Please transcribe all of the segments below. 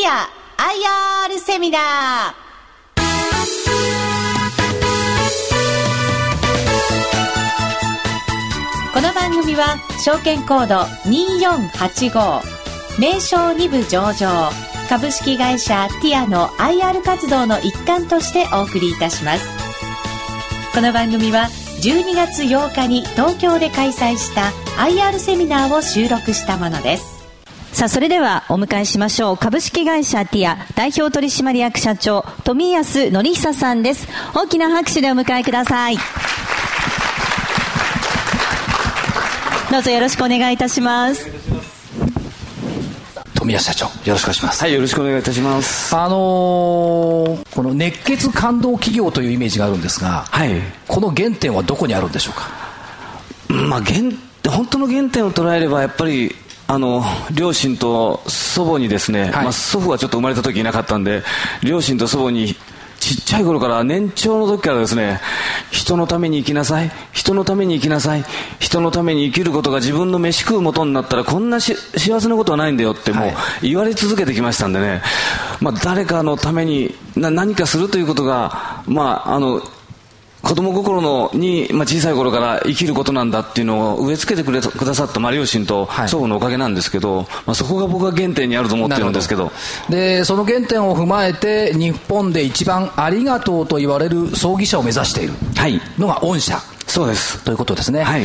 ア IR セミナー。この番組は証券コード2485名称2部上場株式会社ティアの IR 活動の一環としてお送りいたします。この番組は12月8日に東京で開催した IR セミナーを収録したものです。 さあ、それではお迎えしましょう。株式会社ティア代表取締役社長富安則久さんです。大きな拍手でお迎えください。どうぞよろしくお願いいたします。 富安社長、よろしくお願いします。 はい、よろしくお願いいたします。 この熱血感動企業というイメージがあるんですが、はい、この原点はどこにあるんでしょうか。 本当の原点を捉えればやっぱり両親と祖母にですね、はい、祖父はちょっと生まれた時いなかったんで、両親と祖母にちっちゃい頃から年長の時からですね、人のために生きなさい、人のために生きなさい、人のために生きることが自分の飯食う元になったらこんな幸せなことはないんだよってもう言われ続けてきましたんでね、誰かのために何かするということが子供心に、小さい頃から生きることなんだっていうのを植え付けてくださった両親と祖母のおかげなんですけど、そこが僕は原点にあると思ってるんですけど、 でその原点を踏まえて日本で一番ありがとうと言われる葬儀社を目指しているのが御社、 そうですということですね。はい、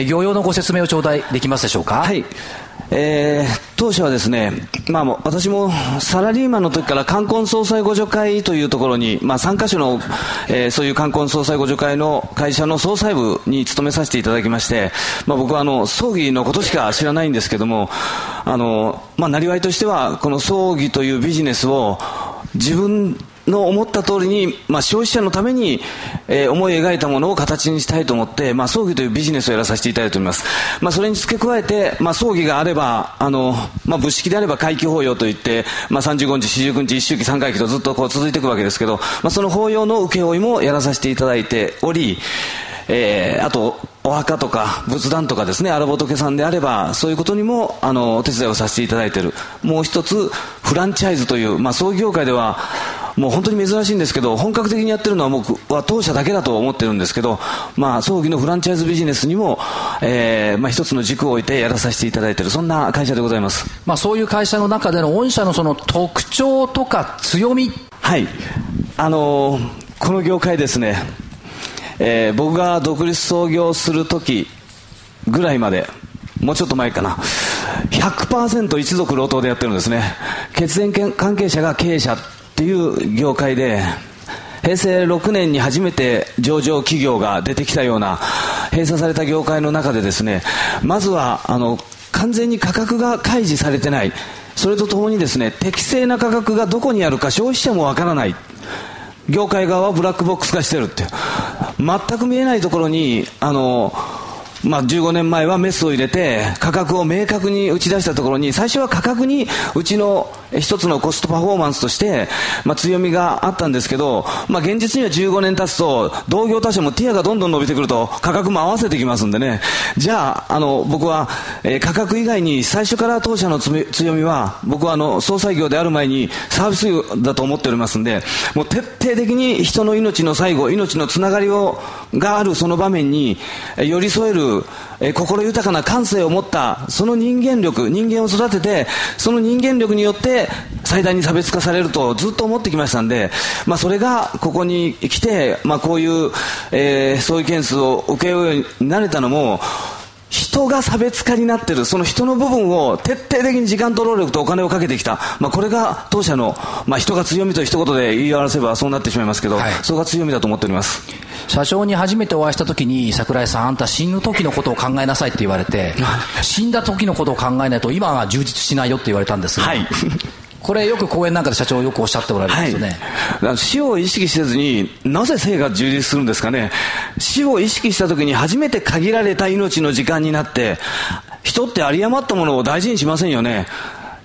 業用のご説明を頂戴できますでしょうか。 はい、当社はですね、私もサラリーマンの時から冠婚葬祭互助会というところに、3カ所の、そういう冠婚葬祭互助会の会社の総裁部に勤めさせていただきまして、僕は葬儀のことしか知らないんですけども、なりわいとしてはこの葬儀というビジネスを自分の思った通りに、消費者のために、思い描いたものを形にしたいと思って、葬儀というビジネスをやらさせていただいております。それに付け加えて、葬儀があれば仏式であれば回帰法要といって、35日四十九日一周忌三回忌とずっとこう続いていくわけですけど、その法要の請負もやらさせていただいており、あとお墓とか仏壇とかですね、荒仏さんであればそういうことにもお手伝いをさせていただいている。もう一つフランチャイズという、葬儀業界ではもう本当に珍しいんですけど、本格的にやってるのは僕は当社だけだと思ってるんですけど、葬儀のフランチャイズビジネスにも、一つの軸を置いてやらさせていただいている、そんな会社でございます。 そういう会社の中での御社のその特徴とか強み。 はい、この業界ですね、僕が独立創業する時ぐらいまで、もうちょっと前かな、100% 一族郎党でやってるんですね。血縁関係者が経営者っていう業界で、平成6年に初めて上場企業が出てきたような閉鎖された業界の中でですね、まずは完全に価格が開示されてない、それとともにですね、適正な価格がどこにあるか消費者もわからない、業界側はブラックボックス化してるっていう、全く見えないところに15年前はメスを入れて価格を明確に打ち出したところに、最初は価格にうちの一つのコストパフォーマンスとして、強みがあったんですけど、現実には15年経つと同業他社もティアがどんどん伸びてくると価格も合わせてきますんでね。じゃあ僕は、価格以外に最初から当社の強みは、僕は総裁業である前にサービス業だと思っておりますんで、もう徹底的に人の命の最後、命のつながりがあるその場面に寄り添える、心豊かな感性を持ったその人間力、人間を育てて、その人間力によって最大に差別化されるとずっと思ってきましたんで、それがここに来て、こういう、そういう件数を受けようになれたのも、人が差別化になっている、その人の部分を徹底的に時間と労力とお金をかけてきた、これが当社の、人が強みと一言で言い表せばそうなってしまいますけど、それが強みだと思っております。 社長に初めてお会いした時に、櫻井さん、あんた死ぬ時のことを考えなさいって言われて死んだ時のことを考えないと今は充実しないよって言われたんですが、これよく講演なんかで社長よくおっしゃっておられるんですよね。 死を意識せずになぜ生が充実するんですかね。死を意識した時に初めて限られた命の時間になって、人って有り余ったものを大事にしませんよね。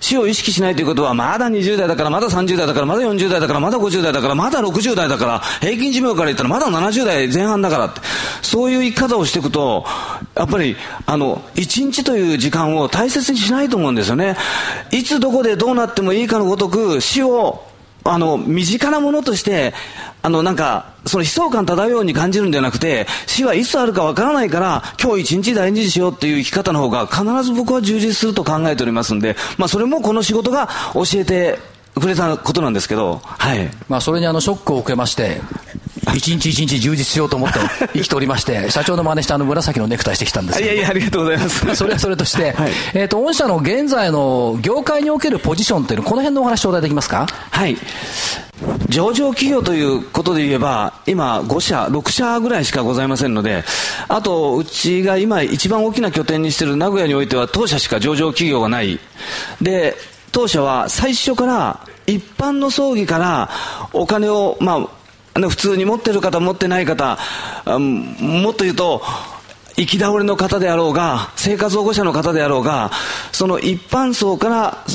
死を意識しないということは、まだ20代だから、まだ30代だから、まだ40代だから、まだ50代だから、まだ60代だから、平均寿命から言ったらまだ70代前半だからって、そういう生き方をしていくと、やっぱり一日という時間を大切にしないと思うんですよね。いつどこでどうなってもいいかのごとく、死を身近なものとしてなんかその悲壮感漂うように感じるんではなくて、死はいつあるかわからないから今日一日大事にしようっていう生き方の方が必ず僕は充実すると考えておりますんで、それもこの仕事が教えてくれたことなんですけど、はい。 それにショックを受けまして一日一日充実しようと思って生きておりまして社長の真似して紫のネクタイしてきたんですけど、 いやありがとうございますそれはそれとして、はい、御社の現在の業界におけるポジションというのこの辺のお話頂戴できますか。 はい、上場企業ということで言えば今5社6社ぐらいしかございませんので、あとうちが今一番大きな拠点にしている名古屋においては当社しか上場企業がないで、当社は最初から一般の葬儀からお金を普通に持っている方持ってない方、もっと言うと生き倒れの方であろうが生活保護者の方であろうが、その一般層から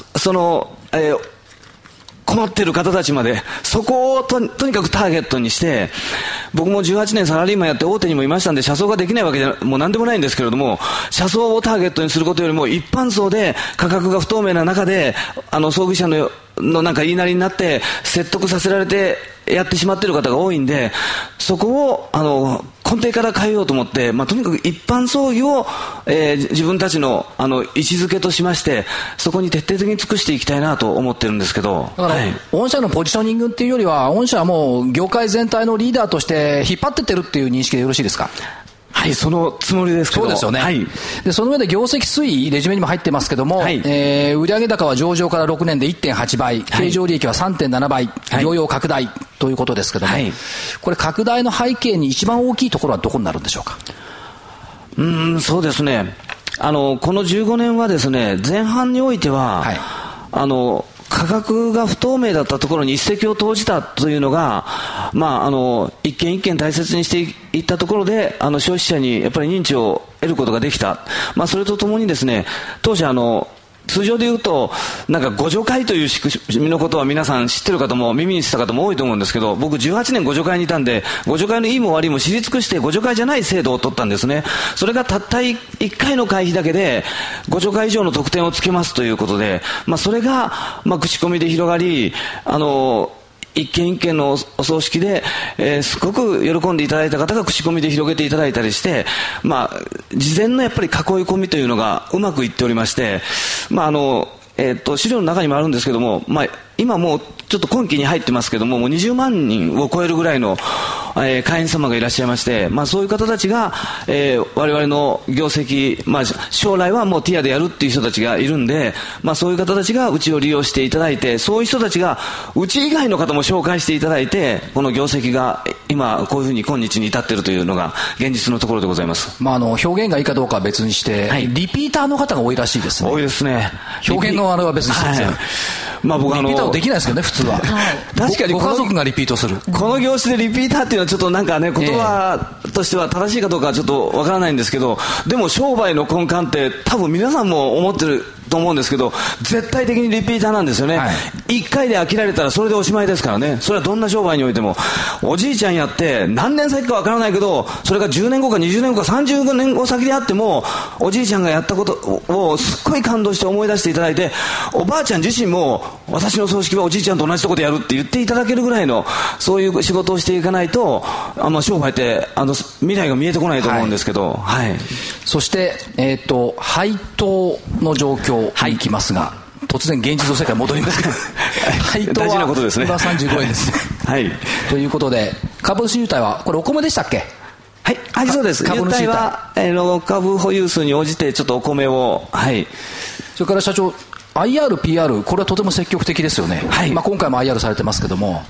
困っている方たちまで、そこを とにかくターゲットにして、僕も18年サラリーマンやって大手にもいましたんで車窓ができないわけじゃもう何でもないんですけれども、車窓をターゲットにすることよりも一般層で価格が不透明な中で葬儀社のなんか言いなりになって説得させられてやってしまっている方が多いんで、そこを根底から変えようと思って、とにかく一般葬儀を、自分たちの位置づけとしまして、そこに徹底的に尽くしていきたいなと思ってるんですけど、 だから、はい、御社のポジショニングっていうよりは御社はもう業界全体のリーダーとして引っ張ってってるっていう認識でよろしいですか。 はい、そのつもりですけど。 そうですよね。はい。で、その上で業績推移、レジュメにも入ってますけども、はい、売上高は上場から6年で 1.8 倍、経常利益は 3.7 倍、業用拡大ということですけども、はい、これ拡大の背景に一番大きいところはどこになるんでしょうか。 そうですね。この15年はですね、前半においては、はい、価格が不透明だったところに一石を投じたというのが、一件一件大切にしていったところで、消費者にやっぱり認知を得ることができた。それとともにですね、当社通常で言うとなんか互助会という仕組みのことは皆さん知ってる方も耳にした方も多いと思うんですけど、僕18年互助会にいたんで、互助会のいいも悪いも知り尽くして互助会じゃない制度を取ったんですね。それがたった1回の会費だけで互助会以上の得点をつけますということで、それが口コミで広がり、一件一件のお葬式で、すごく喜んでいただいた方が口コミで広げていただいたりして、事前のやっぱり囲い込みというのがうまくいっておりまして、資料の中にもあるんですけども、今もうちょっと今期に入ってますけども、もう20万人を超えるぐらいの、会員様がいらっしゃいまして、そういう方たちが、我々の業績、将来はもうティアでやるっていう人たちがいるんで、そういう方たちがうちを利用していただいて、そういう人たちがうち以外の方も紹介していただいて、この業績が今こういうふうに今日に至っているというのが現実のところでございます。 表現がいいかどうかは別にして、はい、リピーターの方が多いらしいですね。 多いですね。 表現のあれは別にしてですね。僕リピーターはできないですけどね、普通は。はい、 確かにご家族がリピートする。 この業種でリピーターっていうのはちょっとなんかね、言葉としては正しいかどうかはちょっとわからないんですけど、でも商売の根幹って多分皆さんも思ってると思うんですけど、絶対的にリピーターなんですよね。はい、1回で飽きられたらそれでおしまいですからね。それはどんな商売においても、おじいちゃんやって何年先かわからないけど、それが10年後か20年後か30年後先であっても、おじいちゃんがやったことをすっごい感動して思い出していただいて、おばあちゃん自身も私の葬式はおじいちゃんと同じところでやるって言っていただけるぐらいの、そういう仕事をしていかないと商売って未来が見えてこないと思うんですけど、はい。 そして配当の状況に行きますが、突然現実の世界に戻りますが配当は大事なことですね。 今35円ですはいということで、株主優待はこれお米でしたっけ。 はい、そうです。優待は株保有数に応じてちょっとお米を、はい。 それから社長、IR、PR、これはとても積極的ですよね。はい。今回も IR されてますけども、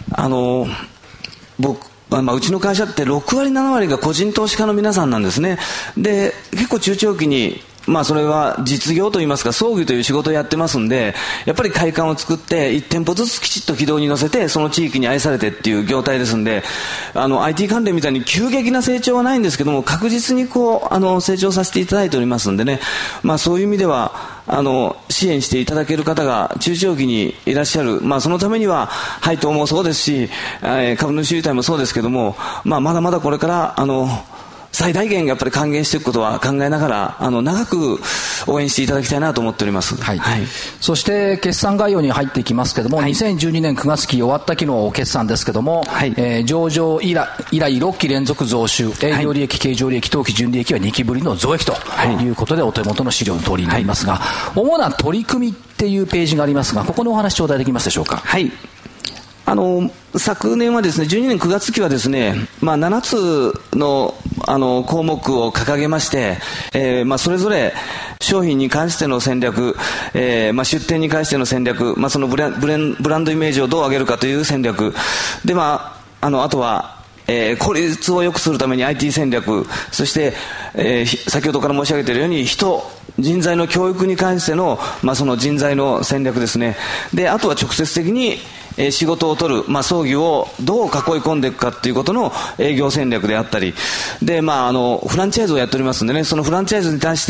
うちの会社って6割7割が個人投資家の皆さんなんですね。で、結構中長期にそれは実業といいますか葬儀という仕事をやってますんで、やっぱり会館を作って1店舗ずつきちっと軌道に乗せてその地域に愛されてっていう業態ですんで、IT 関連みたいに急激な成長はないんですけども、確実に成長させていただいておりますんでね、そういう意味では支援していただける方が中長期にいらっしゃる、そのためには配当もそうですし、株主優待もそうですけども、まだまだこれから最大限やっぱり還元していくことは考えながら長く応援していただきたいなと思っております。 はいはい、そして決算概要に入っていきますけども、2012年9月期終わった期の決算ですけども、上場以来6期連続増収、営業利益、経常利益、当期純利益は2期ぶりの増益ということで、お手元の資料の通りになりますが、主な取り組みっていうページがありますが、ここのお話頂戴できますでしょうか。 はい、昨年はですね、12年9月期はですね、7つの項目を掲げまして、それぞれ商品に関しての戦略、出店に関しての戦略、そのブランドイメージをどう上げるかという戦略で、あとは効率を良くするために IT 戦略、そして、先ほどから申し上げているように人材の教育に関しての、その人材の戦略ですね。で、あとは直接的に仕事を取る、葬儀をどう囲い込んでいくかということの営業戦略であったりで、フランチャイズをやっておりますんでね、そのフランチャイズに対して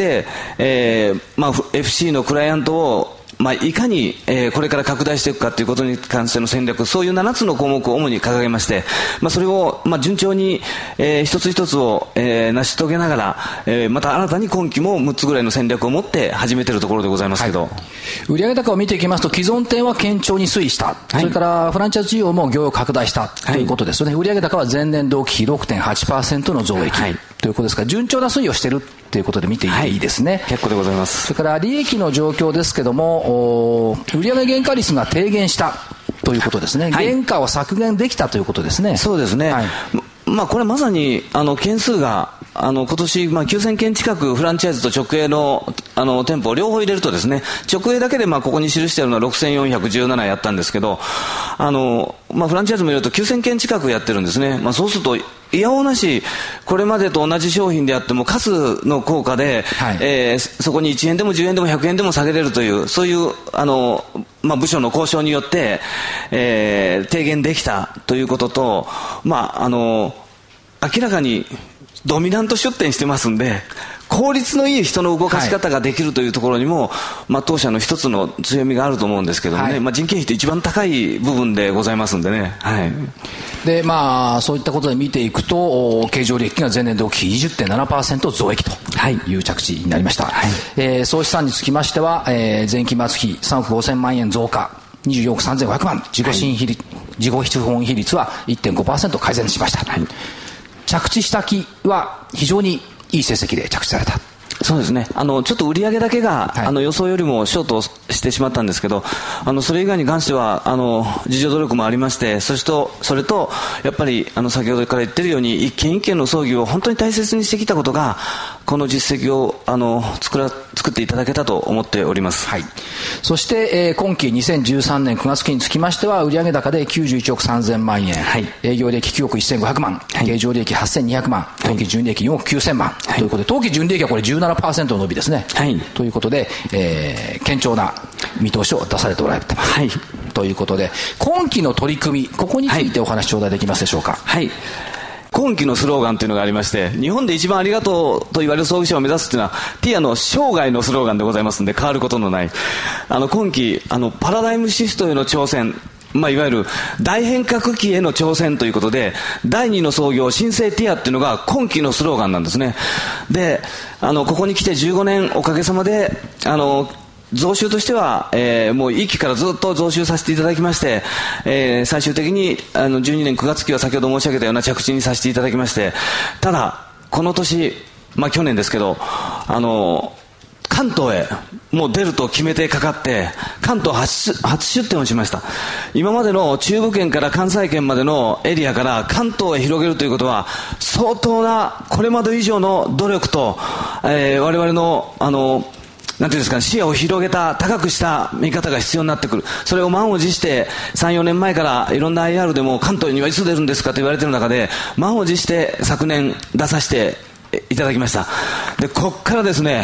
、FC のクライアントをいかに、これから拡大していくかということに関しての戦略、そういう7つの項目を主に掲げまして、それを、順調に、一つ一つを、成し遂げながら、また新たに今期も6つぐらいの戦略を持って始めているところでございますけど、 売上高を見ていきますと、既存店は堅調に推移した、それからフランチャイズ事業も業を拡大したということですよね。売上高は前年同期比 6.8% の増益、ということですから、順調な推移をしているということで見ていていいですね。 結構でございます。 それから利益の状況ですけども、売上原価率が低減したということですね。原価を削減できたということですね。 そうですね。これまさに件数が今年9000件近くフランチャイズと直営の店舗を両方入れるとですね、直営だけでここに記しているのは6417やったんですけど、フランチャイズも入れると9000件近くやってるんですね。そうするといやおうなしこれまでと同じ商品であっても数の効果で、そこに1円でも10円でも100円でも下げれるという、そういう部署の交渉によって、低減できたということと、明らかにドミナント出店してますんで、効率のいい人の動かし方ができるというところにも、当社の一つの強みがあると思うんですけどもね、人件費って一番高い部分でございますんでね。 で、そういったことで見ていくと、経常利益が前年同期比 20.7% 増益という着地になりました。総資産につきましては、前期末比3億5000万円増加、24億3500万、自己資本比率は 1.5% 改善しました。着地した期は非常にいい成績で着地された。 そうですね。ちょっと売上だけが、予想よりもショートしてしまったんですけど、それ以外に関しては、自助努力もありまして、それと、やっぱり、先ほどから言ってるように、一件一件の葬儀を本当に大切にしてきたことが、この実績を、作っていただけたと思っております。 そして、今期2013年9月期につきましては、売上高で91億3000万円、営業利益9億1500万、経常利益8200万、当期純利益4億9000万、ということで、当期純利益はこれ17% の伸びですね。ということで、堅調な見通しを出されておられた、ということで、今期の取り組み、ここについてお話頂戴できますでしょうか。 今期のスローガンというのがありまして、日本で一番ありがとうと言われる葬儀社を目指すというのはティアの生涯のスローガンでございますので、変わることのない今期パラダイムシフトへの挑戦、いわゆる大変革期への挑戦ということで、第2の創業新生ティアっていうのが今期のスローガンなんですね。で、ここに来て15年おかげさまで増収としては、もう1期からずっと増収させていただきまして、最終的に12年9月期は先ほど申し上げたような着地にさせていただきまして、ただこの年、去年ですけど、関東へもう出ると決めてかかって関東初出店をしました。今までの中部圏から関西圏までのエリアから関東へ広げるということは相当なこれまで以上の努力と、我々のなんていうんですか、視野を広げた高くした見方が必要になってくる。それを満を持して 3,4 年前からいろんな IR でも関東にはいつ出るんですかと言われている中で満を持して昨年出させていただきました。でこっからですね、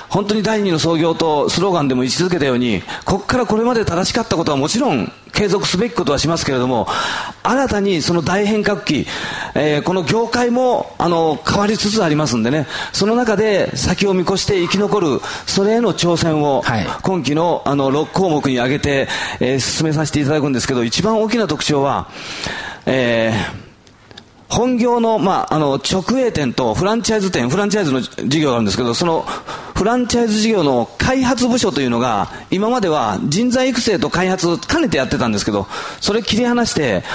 本当に第二の創業とスローガンでも位置づけたように、ここからこれまで正しかったことはもちろん継続すべきことはしますけれども、新たにその大変革期、この業界も変わりつつありますんでね、その中で先を見越して生き残る、それへの挑戦を今期の6項目に挙げて、進めさせていただくんですけど、一番大きな特徴は、本業の、直営店とフランチャイズ店、フランチャイズの事業があるんですけど、そのフランチャイズ事業の開発部署というのが、今までは人材育成と開発兼ねてやってたんですけど、それ切り離して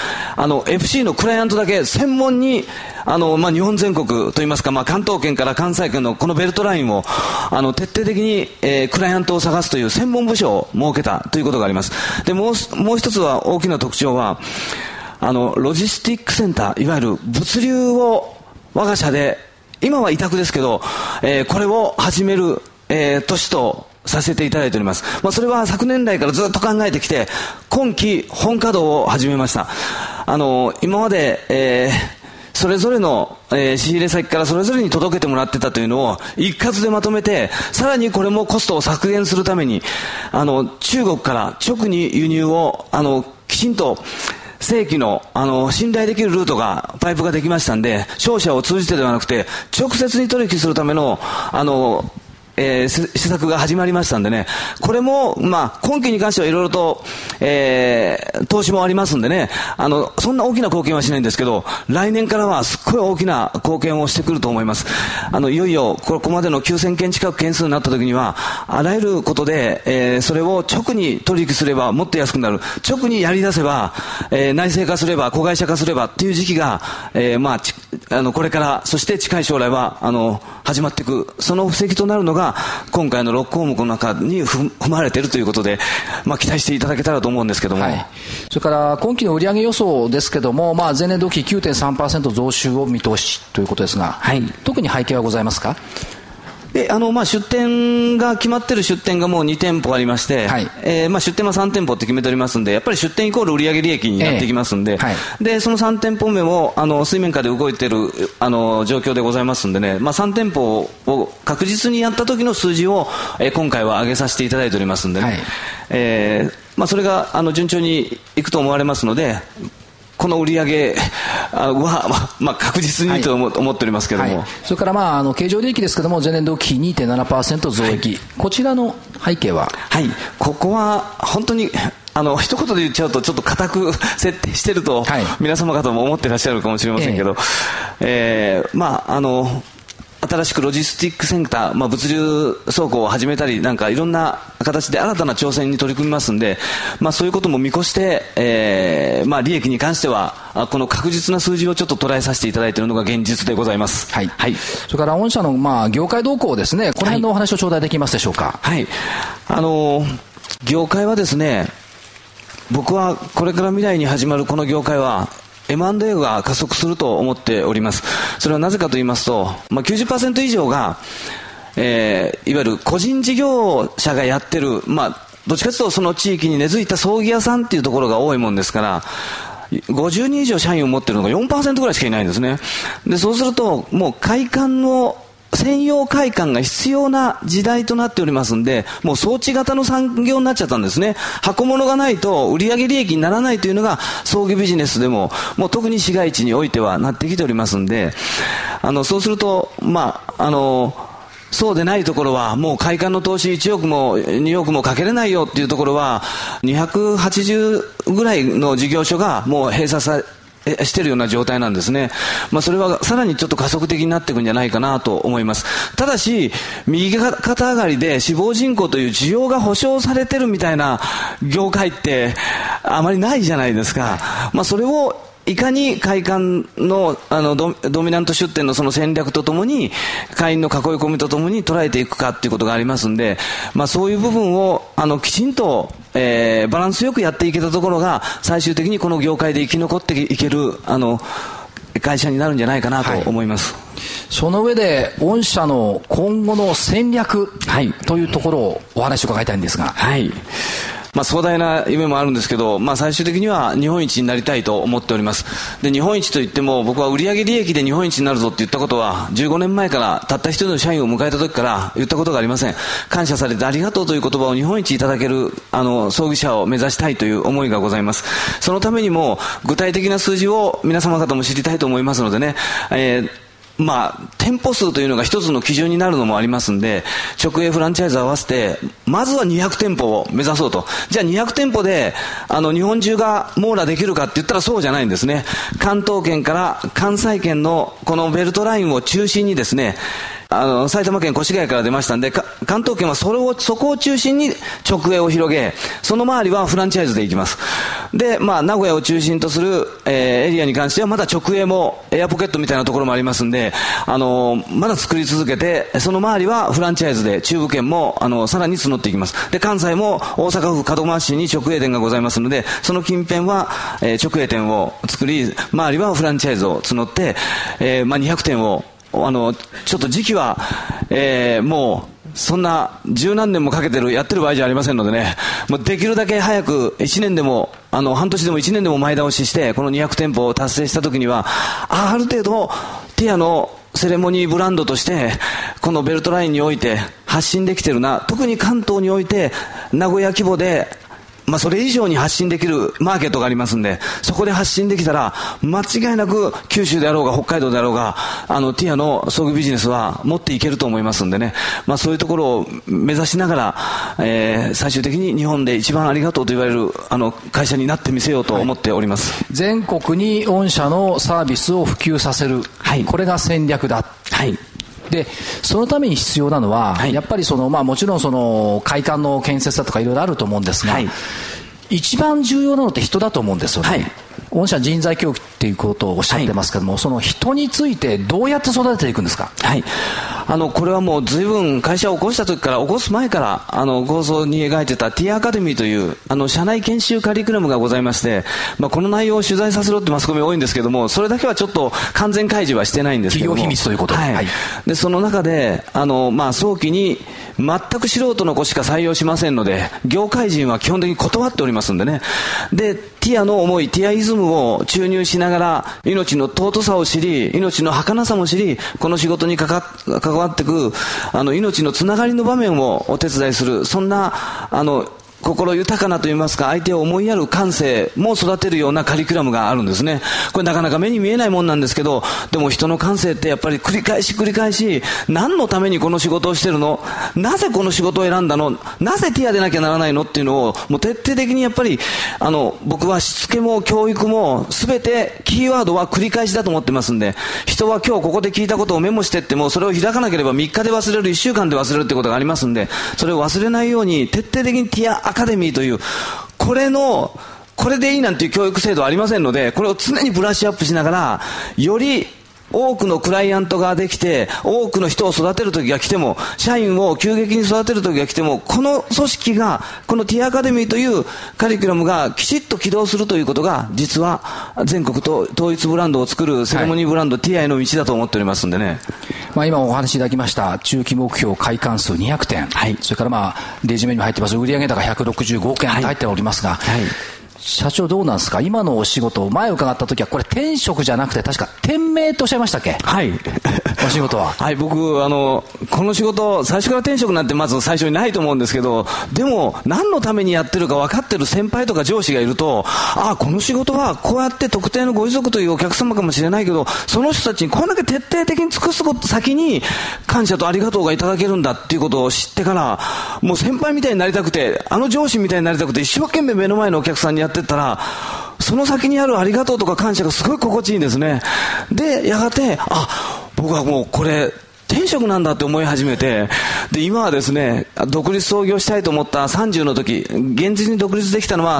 、FC のクライアントだけ専門に、日本全国といいますか、関東圏から関西圏のこのベルトラインを、徹底的に、クライアントを探すという専門部署を設けたということがあります。で、もう一つは大きな特徴は、ロジスティックセンター、いわゆる物流を我が社で、今は委託ですけど、これを始める、年とさせていただいております。それは昨年来からずっと考えてきて、今期本稼働を始めました。今まで、それぞれの、仕入れ先からそれぞれに届けてもらってたというのを一括でまとめて、さらにこれもコストを削減するために、中国から直に輸入を、きちんと正規の、信頼できるルートが、パイプができましたんで、商社を通じてではなくて、直接に取引するための、施策が始まりましたんでね、これも、今期に関してはいろいろと、投資もありますんでね、そんな大きな貢献はしないんですけど、来年からはすっごい大きな貢献をしてくると思います。いよいよ、ここまでの9000件近く件数になった時には、あらゆることで、それを直に取引すればもっと安くなる。直にやり出せば、内製化すれば、子会社化すればっていう時期が、これから、そして近い将来は、始まっていく。その布石となるのが、今回の6項目の中に含まれているということで、期待していただけたらと思うんですけども、 それから今期の売上予想ですけども、前年同期 9.3% 増収を見通しということですが、特に背景はございますか？ で、出店が決まってる出店がもう2店舗ありまして、出店は3店舗って決めておりますんで、やっぱり出店イコール売上利益になってきますんで、で、その3店舗目も、水面下で動いてる、状況でございますんでね、3店舗を確実にやった時の数字を、今回は上げさせていただいておりますんでね、それが、順調にいくと思われますので、この売り上げは、確実にと思っておりますけれども、 それから経常利益ですけども、前年同期 2.7% 増益、こちらの背景は？ ここは本当に一言で言っちゃうとちょっと固く設定してると、皆様方も思ってらっしゃるかもしれませんけど、新しくロジスティックセンター、物流倉庫を始めたり、なんかいろんな形で新たな挑戦に取り組みますんで、そういうことも見越して、利益に関してはこの確実な数字をちょっと捉えさせていただいているのが現実でございます。 それから御社の業界動向ですね、この辺のお話を頂戴できますでしょうか？ 業界はですね、僕はこれから未来に始まるこの業界はM&A が加速すると思っております。それはなぜかと言いますと、90% 以上が、いわゆる個人事業者がやってる、どっちかというとその地域に根付いた葬儀屋さんっていうところが多いもんですから、50人以上社員を持っているのが 4% ぐらいしかいないんですね。で、そうするともう会館の専用会館が必要な時代となっておりますんで、もう装置型の産業になっちゃったんですね。箱物がないと売上利益にならないというのが葬儀ビジネスでも、もう特に市街地においてはなってきておりますんで、そうするとそうでないところはもう会館の投資1億も2億もかけれないよっていうところは280ぐらいの事業所がもう閉鎖してるような状態なんですね。それはさらにちょっと加速的になっていくんじゃないかなと思います。ただし右肩上がりで死亡人口という需要が保証されてるみたいな業界ってあまりないじゃないですか。それをいかに会館のドミナント出店のその戦略とともに会員の囲い込みとともに捉えていくかっていうことがありますんで、そういう部分をきちんと、バランスよくやっていけたところが最終的にこの業界で生き残っていける会社になるんじゃないかなと思います。 その上で御社の今後の戦略というところをお話を伺いたいんですが、 壮大な夢もあるんですけど、最終的には日本一になりたいと思っております。で、日本一といっても僕は売上利益で日本一になるぞって言ったことは15年前からたった一人の社員を迎えた時から言ったことがありません。感謝されてありがとうという言葉を日本一いただける葬儀社を目指したいという思いがございます。そのためにも具体的な数字を皆様方も知りたいと思いますのでね、店舗数というのが一つの基準になるのもありますんで、直営フランチャイズ合わせてまずは200店舗を目指そうと。じゃあ200店舗で日本中が網羅できるかって言ったらそうじゃないんですね。関東圏から関西圏のこのベルトラインを中心にですね、埼玉県越谷から出ましたんで、関東圏はそこを中心に直営を広げ、その周りはフランチャイズで行きます。で、名古屋を中心とする、エリアに関してはまだ直営もエアポケットみたいなところもありますんで、まだ作り続けて、その周りはフランチャイズで中部圏もさらに募っていきます。で、関西も大阪府門真市に直営店がございますので、その近辺は、直営店を作り、周りはフランチャイズを募って、200店をちょっと時期は、もうそんな十何年もかけてやってる場合じゃありませんのでね、もうできるだけ早く1年でも半年でも1年でも前倒ししてこの200店舗を達成した時にはある程度ティアのセレモニーブランドとしてこのベルトラインにおいて発信できてるな、特に関東において名古屋規模でそれ以上に発信できるマーケットがありますんで、そこで発信できたら間違いなく九州であろうが北海道であろうがティアの葬儀ビジネスは持っていけると思いますんでね、そういうところを目指しながら、最終的に日本で一番ありがとうと言われる会社になってみせようと思っております。 全国に御社のサービスを普及させる、これが戦略だ。で、そのために必要なのは、やっぱりもちろん会館の建設だとかいろいろあると思うんですが、一番重要なのって人だと思うんですよね。御社人材教育っていうことをおっしゃってますけども、その人についてどうやって育てていくんですか？ これはもう随分会社を起こした時から、起こす前から構想に描いてたティアアカデミーという社内研修カリキュラムがございまして、この内容を取材させろってマスコミ多いんですけども、それだけはちょっと完全開示はしてないんですけども、 企業秘密ということで、 でその中で早期に全く素人の子しか採用しませんので、業界人は基本的に断っておりますんでね。で、ティアの思い、ティアイズムを注入しながら、命の尊さを知り、命の儚さも知り、この仕事に関わっていく命のつながりの場面をお手伝いする、そんな心豊かなといいますか、相手を思いやる感性も育てるようなカリキュラムがあるんですね。これなかなか目に見えないもんなんですけど、でも人の感性ってやっぱり繰り返し何のためにこの仕事をしてるの、なぜこの仕事を選んだの、なぜティアでなきゃならないのっていうのをもう徹底的にやっぱり僕はしつけも教育も全てキーワードは繰り返しだと思ってますんで、人は今日ここで聞いたことをメモしてってもそれを開かなければ3日で忘れる、1週間で忘れるってことがありますんで、それを忘れないように徹底的にティアアカデミーというこれでいいなんていう教育制度はありませんので、これを常にブラッシュアップしながら、より多くのクライアントができて、多くの人を育てる時が来ても、社員を急激に育てる時が来ても、この組織が、このティアアカデミーというカリキュラムがきちっと起動するということが、実は全国と統一ブランドを作るセレモニーブランド、ティアへの道だと思っておりますんでね。 今お話しいただきました中期目標開館数200店、それからレジュメにも入ってます売上高165億円と入っておりますが、社長どうなんですか、今のお仕事、前伺った時はこれ転職じゃなくて確か転命とおっしゃいましたっけ？お仕事は。僕この仕事最初から転職なんてまず最初にないと思うんですけど、でも何のためにやってるか分かってる先輩とか上司がいると、この仕事はこうやって特定のご遺族というお客様かもしれないけど、その人たちにこれだけ徹底的に尽くすこと先に感謝とありがとうがいただけるんだっていうことを知ってから、もう先輩みたいになりたくて、上司みたいになりたくて、一生懸命目の前のお客さんにやってったら、その先にあるありがとうとか感謝がすごい心地いいんですね。でやがて僕はもうこれ転職なんだって思い始めて、で今はですね、独立創業したいと思った30の時、現実に独立できたのは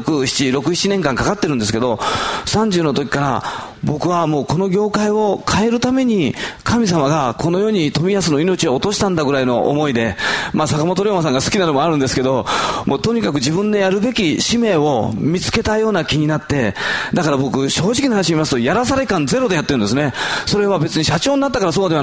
7 年間かかってるんですけど、30の時から僕はもうこの業界を変えるために神様がこの世に富安の命を落としたんだぐらいの思いで、坂本龍馬さんが好きなのもあるんですけど、もうとにかく自分でやるべき使命を見つけたような気になって、だから僕正直な話言いますと、やらされ感ゼロでやってるんですね。それは別に社長になったからそうではなくて、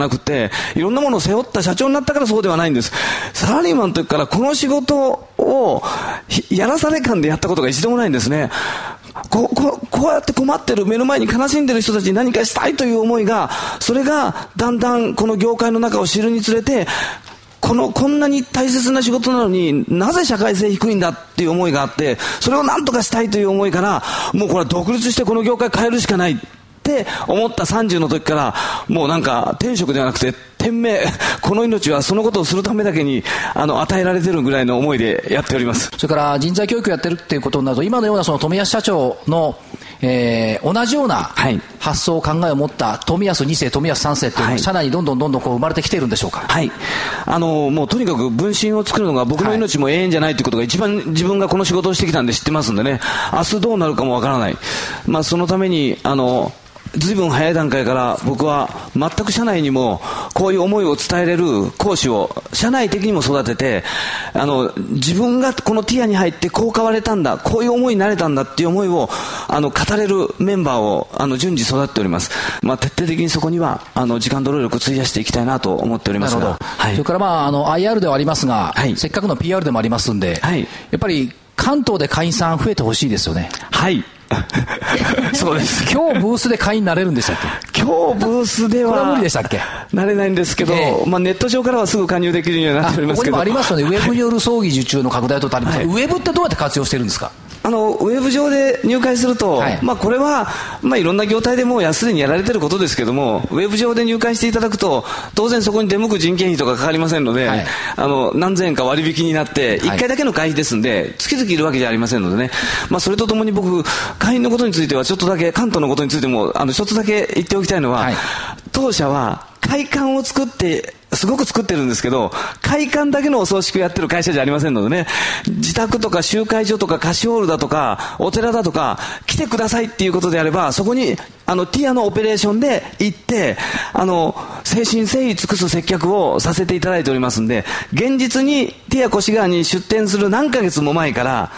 で、いろんなものを背負った社長になったからそうではないんです。サラリーマンの時からこの仕事をやらされ感でやったことが一度もないんですね。こうやって困ってる、目の前に悲しんでる人たちに何かしたいという思いが、それがだんだんこの業界の中を知るにつれて、こんなに大切な仕事なのになぜ社会性低いんだっていう思いがあって、それを何とかしたいという思いから、もうこれは独立してこの業界変えるしかないって思った30の時から、もうなんか天職ではなくて天命、この命はそのことをするためだけに与えられてるぐらいの思いでやっております。 それから人材教育やってるっていうことになると、今のようなその富安社長の同じような発想考えを持った富安2世、富安3世っていうのが社内にどんどんこう生まれてきているんでしょうか。 はい、もうとにかく分身を作るのが僕の命も永遠じゃないということが一番自分がこの仕事をしてきたんで知ってますんでね、明日どうなるかもわからない。そのためにずいぶん早い段階から僕は全く社内にもこういう思いを伝えれる講師を社内的にも育てて、自分がこのティアに入ってこう変われたんだ、こういう思いになれたんだっていう思いを語れるメンバーを順次育てております。徹底的にそこには時間と労力を費やしていきたいなと思っておりますが。なるほど、はい、 それからIR ではありますが、はい、せっかくの PR でもありますんで、はい、やっぱり関東で会員さん増えてほしいですよね。 はいそうです。 今日ブースで会員になれるんでしたっけ？ 今日ブースではこれは無理でしたっけ？ なれないんですけど、ネット上からはすぐ加入できるようになっておりますけど。 ここにもありますよね。ウェブによる葬儀受注の拡大とありますが、ウェブってどうやって活用してるんですか？ ウェブ上で入会すると、はい、これは、いろんな業態でもうすでにやられてることですけども、ウェブ上で入会していただくと、当然そこに出向く人件費とかかかりませんので、はい、何千円か割引になって、1回だけの会費ですんで、月々いるわけじゃありませんのでね、それとともに僕、会員のことについてはちょっとだけ、関東のことについても、ちょっとだけ言っておきたいのは、はい、当社は会館を作って、すごく作ってるんですけど、会館だけのお葬式をやってる会社じゃありませんのでね、自宅とか集会所とか貸しホールだとかお寺だとか来てくださいっていうことであれば、そこにティアのオペレーションで行って誠心誠意尽くす接客をさせていただいておりますんで、現実にティア越谷に出店する何ヶ月も前から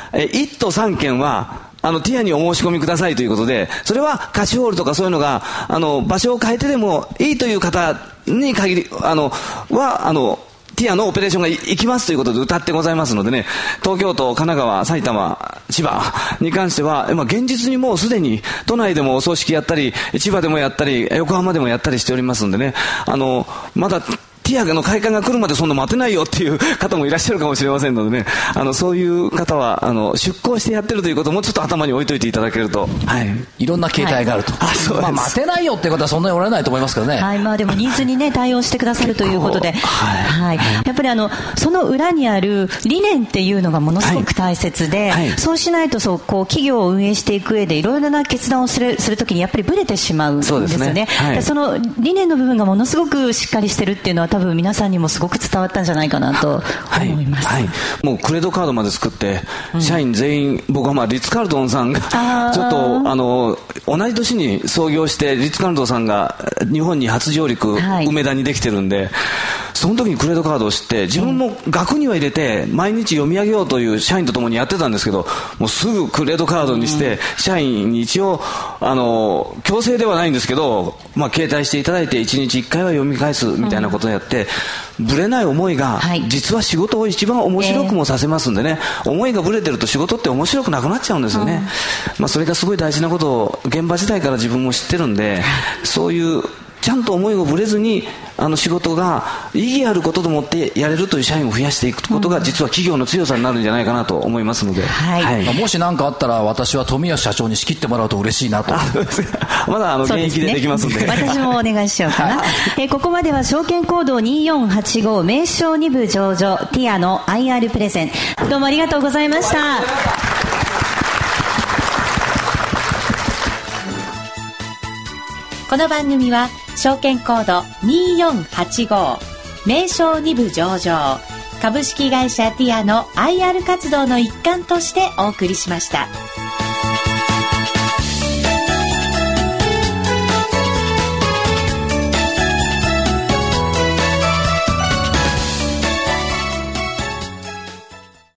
1都3県はティアにお申し込みくださいということで、それは貸しホールとかそういうのが場所を変えてでもいいという方に限りティアのオペレーションが行きますということで歌ってございますのでね、東京都、神奈川、埼玉、千葉に関しては、現実にもうすでに都内でもお葬式やったり、千葉でもやったり、横浜でもやったりしておりますんでね、まだティアの会館が来るまでそんな待てないよっていう方もいらっしゃるかもしれませんのでね、そういう方は出向してやってるということもちょっと頭に置いといていただけると、はい、 いろんな形態があると、はい、待てないよっていう方はそんなにおられないと思いますけどね、 はい、でもニーズにね対応してくださるということで、はいはい、やっぱりその裏にある理念っていうのがものすごく大切で、はいはい、そうしないと企業を運営していく上でいろいろな決断をするときにやっぱりブレてしまうんですよね。そうですね、はい、その理念の部分がものすごくしっかりしてるっていうのは多分皆さんにもすごく伝わったんじゃないかなと思います、 はいはい、もうクレドカードまで作って、社員全員、僕はリッツ・カールトンさんがちょっと同じ年に創業してリッツ・カールトンさんが日本に初上陸、梅田にできてるんで、その時にクレドカードを知って自分も額には入れて毎日読み上げようという社員と共にやってたんですけど、もうすぐクレドカードにして社員に一応強制ではないんですけど、携帯していただいて1日1回は読み返すみたいなことをやって、ぶれない思いが実は仕事を一番面白くもさせますんでね、思いがぶれてると仕事って面白くなくなっちゃうんですよね、それがすごい大事なことを現場時代から自分も知ってるんで、そういうちゃんと思いをぶれずに仕事が意義あることと思ってやれるという社員を増やしていくことが実は企業の強さになるんじゃないかなと思いますので、 はいはい、 もし何かあったら私は富安社長に仕切ってもらうと嬉しいなと。 まだ現役でできますんで、 私もお願いしようかな、ここまでは証券コード2485名称2部上場ティアの IR プレゼン、どうもありがとうございました。 この番組は証券コード2485名称2部上場株式会社ティアの IR 活動の一環としてお送りしました。